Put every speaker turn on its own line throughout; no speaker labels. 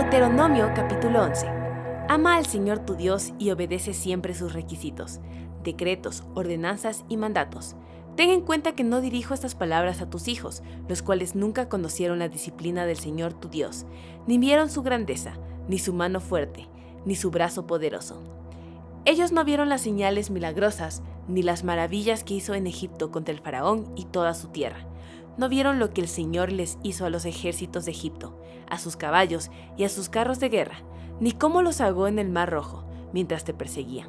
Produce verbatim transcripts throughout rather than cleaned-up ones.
Deuteronomio capítulo once. Ama al Señor tu Dios y obedece siempre sus requisitos, decretos, ordenanzas y mandatos. Ten en cuenta que no dirijo estas palabras a tus hijos, los cuales nunca conocieron la disciplina del Señor tu Dios, ni vieron su grandeza, ni su mano fuerte, ni su brazo poderoso. Ellos no vieron las señales milagrosas, ni las maravillas que hizo en Egipto contra el faraón y toda su tierra. No vieron lo que el Señor les hizo a los ejércitos de Egipto, a sus caballos y a sus carros de guerra, ni cómo los ahogó en el Mar Rojo, mientras te perseguían.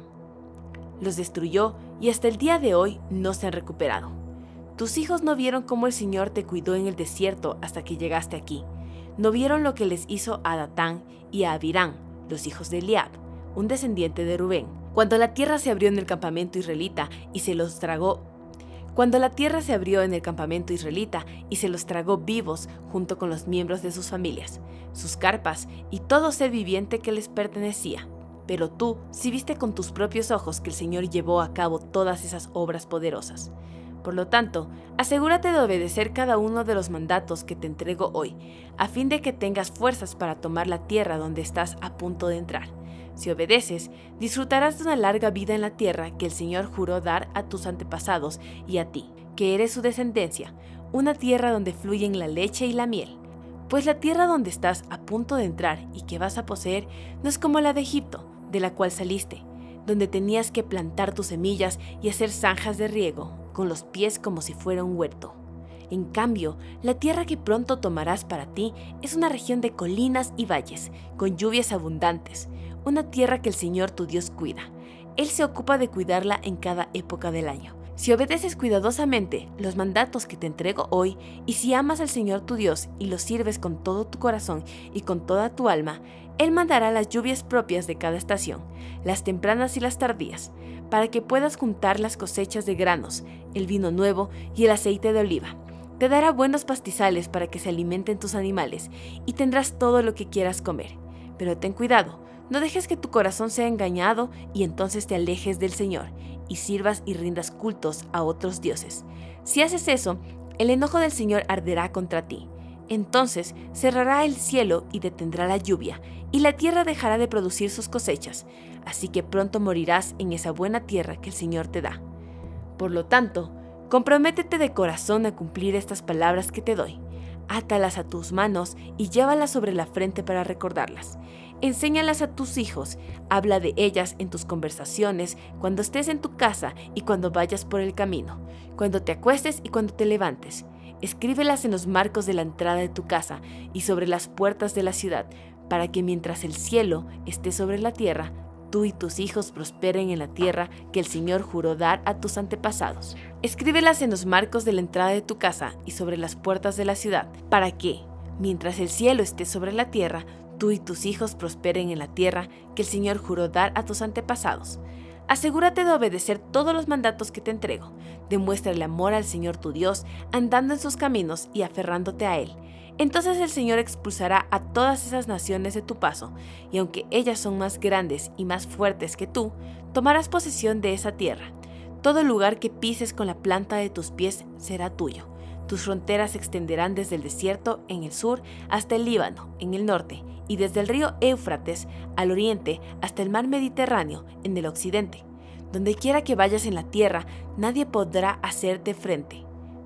Los destruyó y hasta el día de hoy no se han recuperado. Tus hijos no vieron cómo el Señor te cuidó en el desierto hasta que llegaste aquí. No vieron lo que les hizo a Datán y a Abirán, los hijos de Eliab, un descendiente de Rubén, cuando la tierra se abrió en el campamento israelita y se los tragó Cuando la tierra se abrió en el campamento israelita y se los tragó vivos junto con los miembros de sus familias, sus carpas y todo ser viviente que les pertenecía. Pero tú sí viste con tus propios ojos que el Señor llevó a cabo todas esas obras poderosas. Por lo tanto, asegúrate de obedecer cada uno de los mandatos que te entrego hoy, a fin de que tengas fuerzas para tomar la tierra donde estás a punto de entrar. Si obedeces, disfrutarás de una larga vida en la tierra que el Señor juró dar a tus antepasados y a ti, que eres su descendencia, una tierra donde fluyen la leche y la miel. Pues la tierra donde estás a punto de entrar y que vas a poseer no es como la de Egipto, de la cual saliste, donde tenías que plantar tus semillas y hacer zanjas de riego, con los pies como si fuera un huerto. En cambio, la tierra que pronto tomarás para ti es una región de colinas y valles, con lluvias abundantes, una tierra que el Señor tu Dios cuida. Él se ocupa de cuidarla en cada época del año. Si obedeces cuidadosamente los mandatos que te entrego hoy, y si amas al Señor tu Dios y lo sirves con todo tu corazón y con toda tu alma, Él mandará las lluvias propias de cada estación, las tempranas y las tardías, para que puedas juntar las cosechas de granos, el vino nuevo y el aceite de oliva. Te dará buenos pastizales para que se alimenten tus animales, y tendrás todo lo que quieras comer. Pero ten cuidado, no dejes que tu corazón sea engañado y entonces te alejes del Señor y sirvas y rindas cultos a otros dioses. Si haces eso, el enojo del Señor arderá contra ti. Entonces cerrará el cielo y detendrá la lluvia, y la tierra dejará de producir sus cosechas. Así que pronto morirás en esa buena tierra que el Señor te da. Por lo tanto, comprométete de corazón a cumplir estas palabras que te doy. Átalas a tus manos y llévalas sobre la frente para recordarlas. Enséñalas a tus hijos, habla de ellas en tus conversaciones, cuando estés en tu casa y cuando vayas por el camino, cuando te acuestes y cuando te levantes. Escríbelas en los marcos de la entrada de tu casa y sobre las puertas de la ciudad, para que mientras el cielo esté sobre la tierra, tú y tus hijos prosperen en la tierra que el Señor juró dar a tus antepasados. Escríbelas en los marcos de la entrada de tu casa y sobre las puertas de la ciudad, para que, mientras el cielo esté sobre la tierra, tú y tus hijos prosperen en la tierra que el Señor juró dar a tus antepasados. Asegúrate de obedecer todos los mandatos que te entrego. Demuestra el amor al Señor tu Dios, andando en sus caminos y aferrándote a Él. Entonces el Señor expulsará a todas esas naciones de tu paso, y aunque ellas son más grandes y más fuertes que tú, tomarás posesión de esa tierra. Todo lugar que pises con la planta de tus pies será tuyo. Tus fronteras se extenderán desde el desierto en el sur hasta el Líbano en el norte, y desde el río Éufrates al oriente hasta el mar Mediterráneo en el occidente. Donde quiera que vayas en la tierra, nadie podrá hacerte frente.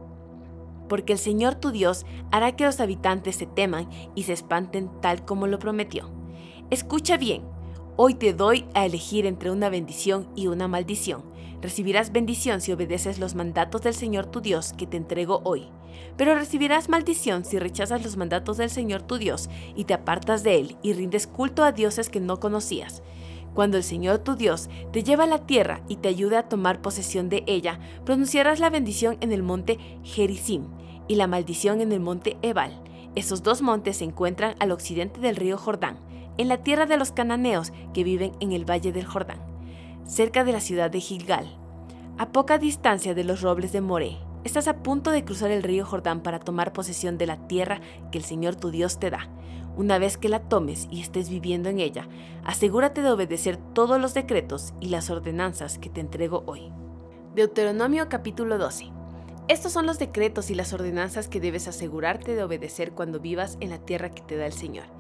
Porque el Señor tu Dios hará que los habitantes se teman y se espanten tal como lo prometió. Escucha bien, hoy te doy a elegir entre una bendición y una maldición. Recibirás bendición si obedeces los mandatos del Señor tu Dios que te entrego hoy. Pero recibirás maldición si rechazas los mandatos del Señor tu Dios y te apartas de Él y rindes culto a dioses que no conocías. Cuando el Señor tu Dios te lleva a la tierra y te ayude a tomar posesión de ella, pronunciarás la bendición en el monte Gerizim y la maldición en el monte Ebal. Esos dos montes se encuentran al occidente del río Jordán, en la tierra de los cananeos que viven en el valle del Jordán, cerca de la ciudad de Gilgal, a poca distancia de los robles de Moré. Estás a punto de cruzar el río Jordán para tomar posesión de la tierra que el Señor tu Dios te da. Una vez que la tomes y estés viviendo en ella, asegúrate de obedecer todos los decretos y las ordenanzas que te entrego hoy. Deuteronomio capítulo doce. Estos son los decretos y las ordenanzas que debes asegurarte de obedecer cuando vivas en la tierra que te da el Señor.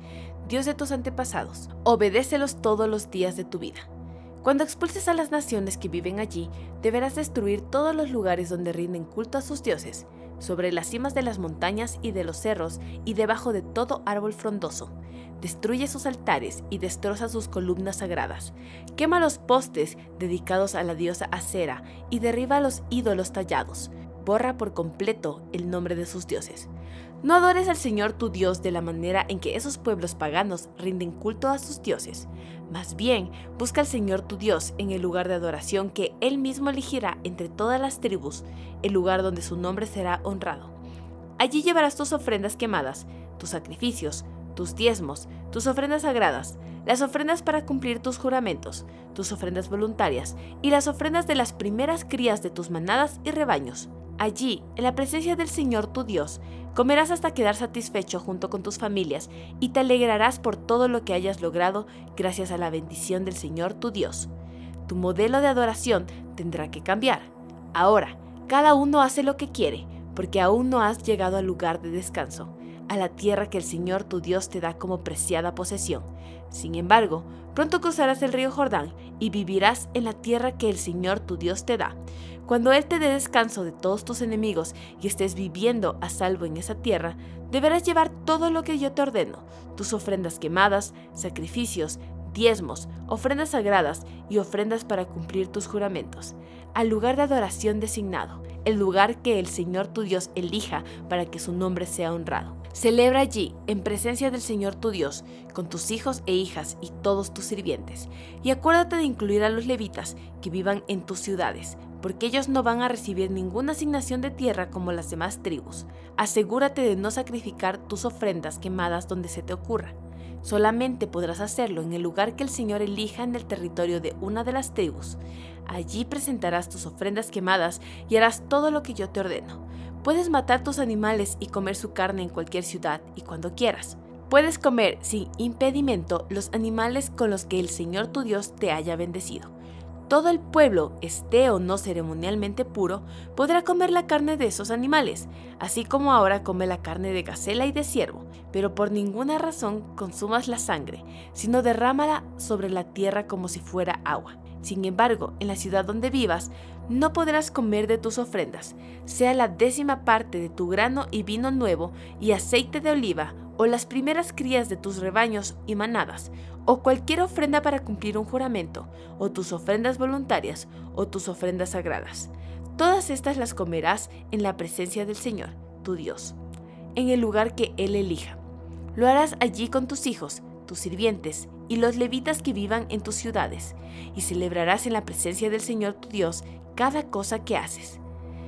Dios de tus antepasados. Obedécelos todos los días de tu vida. Cuando expulses a las naciones que viven allí, deberás destruir todos los lugares donde rinden culto a sus dioses, sobre las cimas de las montañas y de los cerros y debajo de todo árbol frondoso. Destruye sus altares y destroza sus columnas sagradas. Quema los postes dedicados a la diosa Acera y derriba los ídolos tallados. Borra por completo el nombre de sus dioses. No adores al Señor tu Dios de la manera en que esos pueblos paganos rinden culto a sus dioses. Más bien, busca al Señor tu Dios en el lugar de adoración que Él mismo elegirá entre todas las tribus, el lugar donde su nombre será honrado. Allí llevarás tus ofrendas quemadas, tus sacrificios, tus diezmos, tus ofrendas sagradas, las ofrendas para cumplir tus juramentos, tus ofrendas voluntarias y las ofrendas de las primeras crías de tus manadas y rebaños. Allí, en la presencia del Señor tu Dios, comerás hasta quedar satisfecho junto con tus familias y te alegrarás por todo lo que hayas logrado gracias a la bendición del Señor tu Dios. Tu modelo de adoración tendrá que cambiar. Ahora, cada uno hace lo que quiere, porque aún no has llegado al lugar de descanso, a la tierra que el Señor tu Dios te da como preciada posesión. Sin embargo, pronto cruzarás el río Jordán y vivirás en la tierra que el Señor tu Dios te da. Cuando Él te dé descanso de todos tus enemigos y estés viviendo a salvo en esa tierra, deberás llevar todo lo que yo te ordeno, tus ofrendas quemadas, sacrificios, diezmos, ofrendas sagradas y ofrendas para cumplir tus juramentos, al lugar de adoración designado, el lugar que el Señor tu Dios elija para que su nombre sea honrado. Celebra allí, en presencia del Señor tu Dios, con tus hijos e hijas y todos tus sirvientes, y acuérdate de incluir a los levitas que vivan en tus ciudades, porque ellos no van a recibir ninguna asignación de tierra como las demás tribus. Asegúrate de no sacrificar tus ofrendas quemadas donde se te ocurra. Solamente podrás hacerlo en el lugar que el Señor elija en el territorio de una de las tribus. Allí presentarás tus ofrendas quemadas y harás todo lo que yo te ordeno. Puedes matar tus animales y comer su carne en cualquier ciudad y cuando quieras. Puedes comer sin impedimento los animales con los que el Señor tu Dios te haya bendecido. Todo el pueblo, esté o no ceremonialmente puro, podrá comer la carne de esos animales, así como ahora come la carne de gacela y de ciervo, pero por ninguna razón consumas la sangre, sino derrámala sobre la tierra como si fuera agua. Sin embargo, en la ciudad donde vivas, no podrás comer de tus ofrendas, sea la décima parte de tu grano y vino nuevo y aceite de oliva, o las primeras crías de tus rebaños y manadas, o cualquier ofrenda para cumplir un juramento, o tus ofrendas voluntarias, o tus ofrendas sagradas. Todas estas las comerás en la presencia del Señor, tu Dios, en el lugar que Él elija. Lo harás allí con tus hijos, tus sirvientes y los levitas que vivan en tus ciudades, y celebrarás en la presencia del Señor tu Dios cada cosa que haces.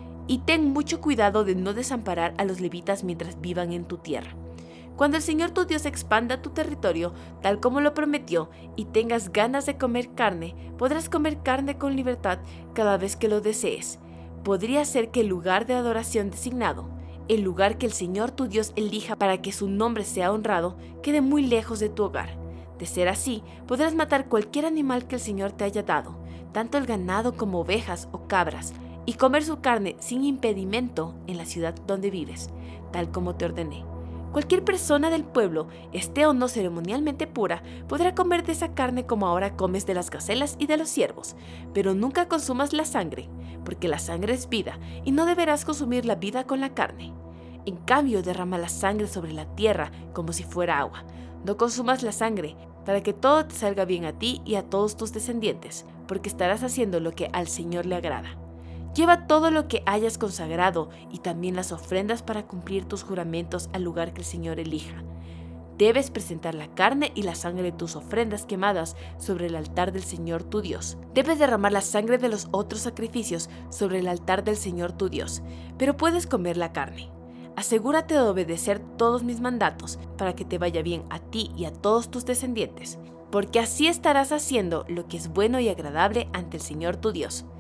Y ten mucho cuidado de no desamparar a los levitas mientras vivan en tu tierra. Cuando el Señor tu Dios expanda tu territorio, tal como lo prometió, y tengas ganas de comer carne, podrás comer carne con libertad cada vez que lo desees. Podría ser que el lugar de adoración designado, el lugar que el Señor tu Dios elija para que su nombre sea honrado, quede muy lejos de tu hogar. De ser así, podrás matar cualquier animal que el Señor te haya dado, tanto el ganado como ovejas o cabras, y comer su carne sin impedimento en la ciudad donde vives, tal como te ordené. Cualquier persona del pueblo, esté o no ceremonialmente pura, podrá comer de esa carne como ahora comes de las gacelas y de los ciervos, pero nunca consumas la sangre, porque la sangre es vida, y no deberás consumir la vida con la carne. En cambio, derrama la sangre sobre la tierra como si fuera agua. No consumas la sangre, para que todo te salga bien a ti y a todos tus descendientes, porque estarás haciendo lo que al Señor le agrada. Lleva todo lo que hayas consagrado y también las ofrendas para cumplir tus juramentos al lugar que el Señor elija. Debes presentar la carne y la sangre de tus ofrendas quemadas sobre el altar del Señor tu Dios. Debes derramar la sangre de los otros sacrificios sobre el altar del Señor tu Dios, pero puedes comer la carne. Asegúrate de obedecer todos mis mandatos para que te vaya bien a ti y a todos tus descendientes, porque así estarás haciendo lo que es bueno y agradable ante el Señor tu Dios.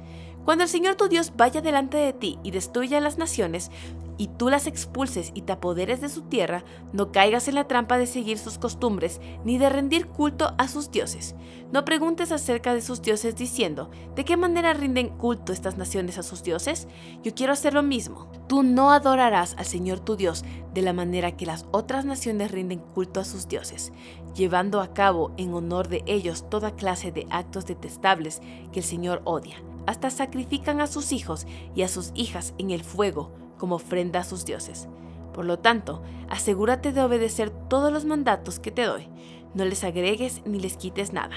Cuando el Señor tu Dios vaya delante de ti y destruya las naciones, y tú las expulses y te apoderes de su tierra, no caigas en la trampa de seguir sus costumbres, ni de rendir culto a sus dioses. No preguntes acerca de sus dioses diciendo, ¿de qué manera rinden culto estas naciones a sus dioses? Yo quiero hacer lo mismo. Tú no adorarás al Señor tu Dios de la manera que las otras naciones rinden culto a sus dioses, llevando a cabo en honor de ellos toda clase de actos detestables que el Señor odia. Hasta sacrifican a sus hijos y a sus hijas en el fuego como ofrenda a sus dioses. Por lo tanto, asegúrate de obedecer todos los mandatos que te doy. No les agregues ni les quites nada.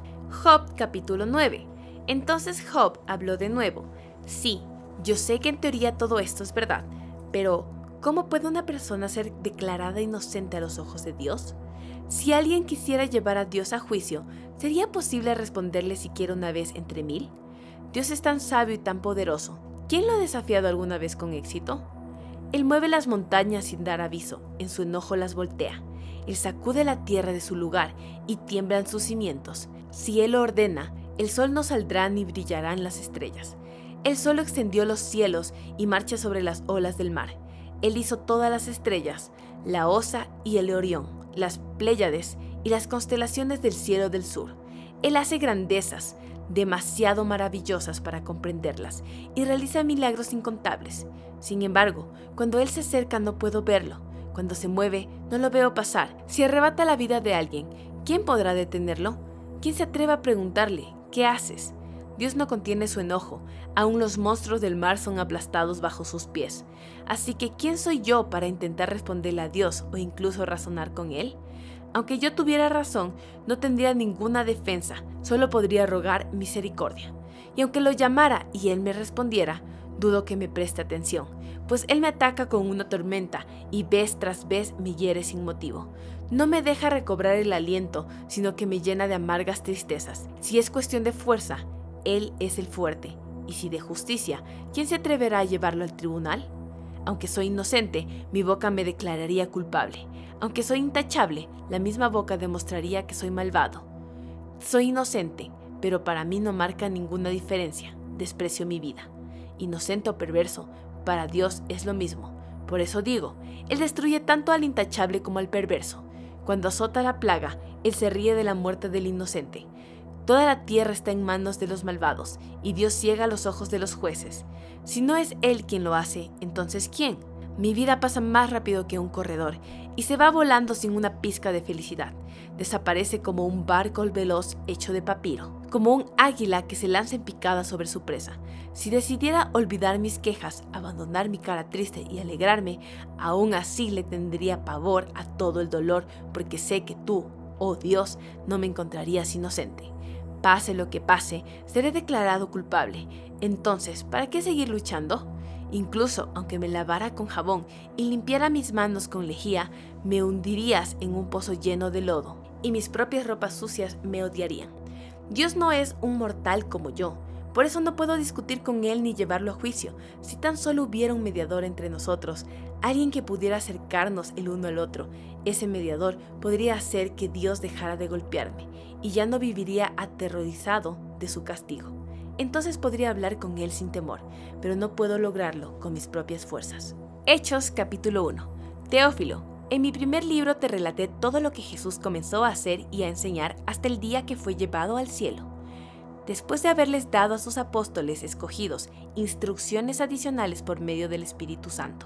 Job capítulo nueve. Entonces Job habló de nuevo. Sí, yo sé que en teoría todo esto es verdad, pero ¿cómo puede una persona ser declarada inocente a los ojos de Dios? Si alguien quisiera llevar a Dios a juicio, ¿sería posible responderle siquiera una vez entre mil? Dios es tan sabio y tan poderoso. ¿Quién lo ha desafiado alguna vez con éxito? Él mueve las montañas sin dar aviso, en su enojo las voltea. Él sacude la tierra de su lugar y tiemblan sus cimientos. Si Él lo ordena, el sol no saldrá ni brillarán las estrellas. Él solo extendió los cielos y marcha sobre las olas del mar. Él hizo todas las estrellas, la Osa y el Orión, las Pléyades y las constelaciones del cielo del sur. Él hace grandezas, demasiado maravillosas para comprenderlas, y realiza milagros incontables. Sin embargo, cuando Él se acerca no puedo verlo. Cuando se mueve, no lo veo pasar. Si arrebata la vida de alguien, ¿quién podrá detenerlo? ¿Quién se atreve a preguntarle, ¿qué haces? Dios no contiene su enojo, aún los monstruos del mar son aplastados bajo sus pies. Así que, ¿quién soy yo para intentar responderle a Dios o incluso razonar con Él? Aunque yo tuviera razón, no tendría ninguna defensa, solo podría rogar misericordia. Y aunque lo llamara y Él me respondiera, dudo que me preste atención, pues Él me ataca con una tormenta y vez tras vez me hiere sin motivo. No me deja recobrar el aliento, sino que me llena de amargas tristezas. Si es cuestión de fuerza, Él es el fuerte, y si de justicia, ¿quién se atreverá a llevarlo al tribunal? Aunque soy inocente, mi boca me declararía culpable. Aunque soy intachable, la misma boca demostraría que soy malvado. Soy inocente, pero para mí no marca ninguna diferencia. Desprecio mi vida. Inocente o perverso, para Dios es lo mismo. Por eso digo, Él destruye tanto al intachable como al perverso. Cuando azota la plaga, Él se ríe de la muerte del inocente. Toda la tierra está en manos de los malvados, y Dios ciega los ojos de los jueces. Si no es Él quien lo hace, ¿entonces quién? Mi vida pasa más rápido que un corredor, y se va volando sin una pizca de felicidad. Desaparece como un barco veloz hecho de papiro, como un águila que se lanza en picada sobre su presa. Si decidiera olvidar mis quejas, abandonar mi cara triste y alegrarme, aún así le tendría pavor a todo el dolor, porque sé que tú, oh Dios, no me encontrarías inocente. Pase lo que pase, seré declarado culpable. Entonces, ¿para qué seguir luchando? Incluso aunque me lavara con jabón y limpiara mis manos con lejía, me hundirías en un pozo lleno de lodo, y mis propias ropas sucias me odiarían. Dios no es un mortal como yo, por eso no puedo discutir con Él ni llevarlo a juicio. Si tan solo hubiera un mediador entre nosotros, alguien que pudiera acercarnos el uno al otro, ese mediador podría hacer que Dios dejara de golpearme, y ya no viviría aterrorizado de su castigo. Entonces podría hablar con Él sin temor, pero no puedo lograrlo con mis propias fuerzas. Hechos capítulo uno. Teófilo, en mi primer libro te relaté todo lo que Jesús comenzó a hacer y a enseñar hasta el día que fue llevado al cielo. Después de haberles dado a sus apóstoles escogidos instrucciones adicionales por medio del Espíritu Santo.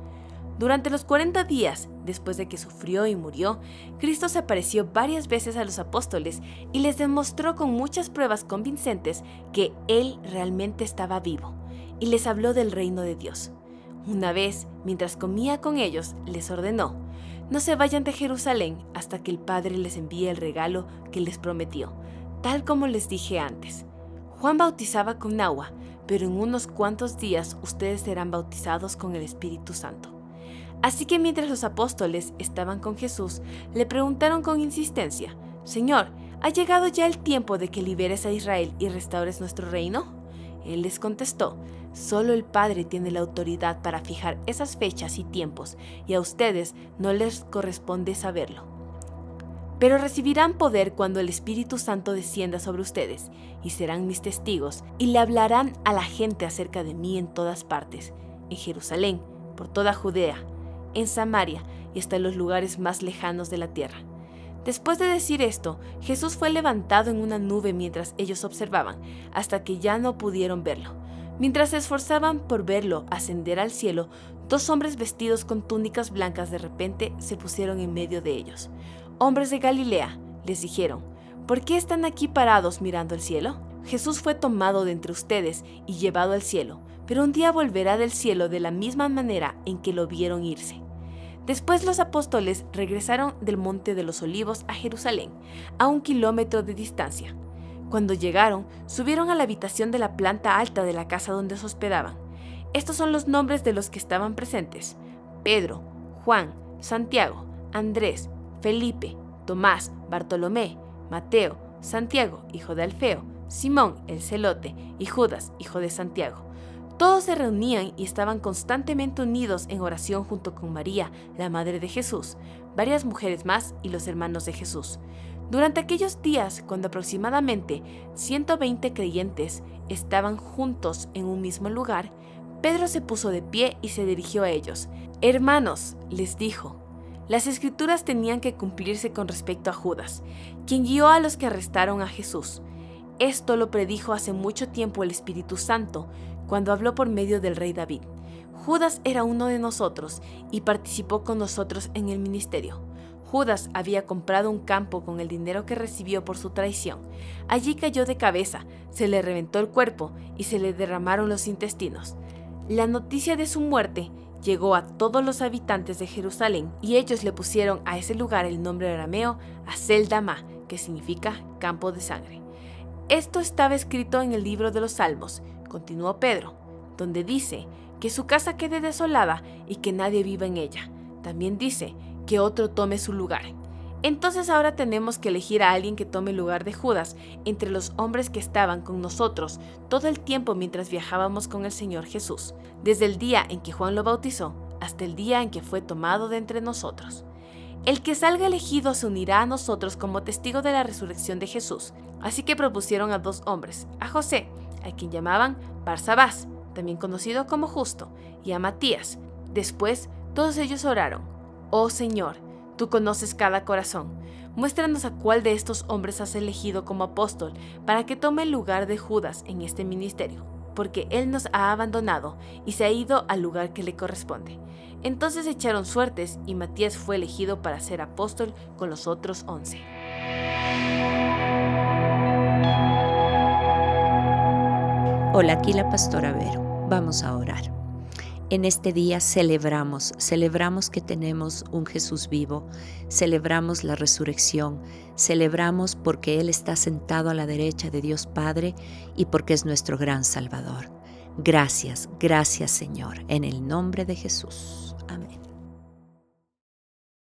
Durante los cuarenta días, después de que sufrió y murió, Cristo se apareció varias veces a los apóstoles y les demostró con muchas pruebas convincentes que Él realmente estaba vivo, y les habló del reino de Dios. Una vez, mientras comía con ellos, les ordenó: no se vayan de Jerusalén hasta que el Padre les envíe el regalo que les prometió, tal como les dije antes. Juan bautizaba con agua, pero en unos cuantos días ustedes serán bautizados con el Espíritu Santo. Así que mientras los apóstoles estaban con Jesús, le preguntaron con insistencia: Señor, ¿ha llegado ya el tiempo de que liberes a Israel y restaures nuestro reino? Él les contestó: solo el Padre tiene la autoridad para fijar esas fechas y tiempos, y a ustedes no les corresponde saberlo. Pero recibirán poder cuando el Espíritu Santo descienda sobre ustedes, y serán mis testigos, y le hablarán a la gente acerca de mí en todas partes, en Jerusalén, por toda Judea, en Samaria y hasta los lugares más lejanos de la tierra. Después de decir esto, Jesús fue levantado en una nube mientras ellos observaban, hasta que ya no pudieron verlo. Mientras se esforzaban por verlo ascender al cielo, dos hombres vestidos con túnicas blancas de repente se pusieron en medio de ellos. «Hombres de Galilea», les dijeron, «¿por qué están aquí parados mirando el cielo? Jesús fue tomado de entre ustedes y llevado al cielo, pero un día volverá del cielo de la misma manera en que lo vieron irse». Después los apóstoles regresaron del Monte de los Olivos a Jerusalén, a un kilómetro de distancia. Cuando llegaron, subieron a la habitación de la planta alta de la casa donde se hospedaban. Estos son los nombres de los que estaban presentes: Pedro, Juan, Santiago, Andrés, Felipe, Tomás, Bartolomé, Mateo, Santiago, hijo de Alfeo, Simón, el celote, y Judas, hijo de Santiago. Todos se reunían y estaban constantemente unidos en oración junto con María, la madre de Jesús, varias mujeres más y los hermanos de Jesús. Durante aquellos días, cuando aproximadamente ciento veinte creyentes estaban juntos en un mismo lugar, Pedro se puso de pie y se dirigió a ellos. «Hermanos», les dijo, «las escrituras tenían que cumplirse con respecto a Judas, quien guió a los que arrestaron a Jesús. Esto lo predijo hace mucho tiempo el Espíritu Santo, cuando habló por medio del rey David. Judas era uno de nosotros y participó con nosotros en el ministerio. Judas había comprado un campo con el dinero que recibió por su traición. Allí cayó de cabeza, se le reventó el cuerpo y se le derramaron los intestinos. La noticia de su muerte llegó a todos los habitantes de Jerusalén y ellos le pusieron a ese lugar el nombre arameo Acel-Damá, que significa campo de sangre. Esto estaba escrito en el libro de los Salmos, continuó Pedro, donde dice que su casa quede desolada y que nadie viva en ella. También dice que otro tome su lugar. Entonces ahora tenemos que elegir a alguien que tome el lugar de Judas entre los hombres que estaban con nosotros todo el tiempo mientras viajábamos con el Señor Jesús, desde el día en que Juan lo bautizó hasta el día en que fue tomado de entre nosotros. El que salga elegido se unirá a nosotros como testigo de la resurrección de Jesús. Así que propusieron a dos hombres, a José, a quien llamaban Barsabás, también conocido como Justo, y a Matías. Después, todos ellos oraron: «Oh Señor, tú conoces cada corazón. Muéstranos a cuál de estos hombres has elegido como apóstol para que tome el lugar de Judas en este ministerio, porque él nos ha abandonado y se ha ido al lugar que le corresponde». Entonces echaron suertes y Matías fue elegido para ser apóstol con los otros once.
Hola, aquí la pastora Vero. Vamos a orar. En este día celebramos, celebramos que tenemos un Jesús vivo, celebramos la resurrección, celebramos porque Él está sentado a la derecha de Dios Padre y porque es nuestro gran Salvador. Gracias, gracias Señor, en el nombre de Jesús. Amén.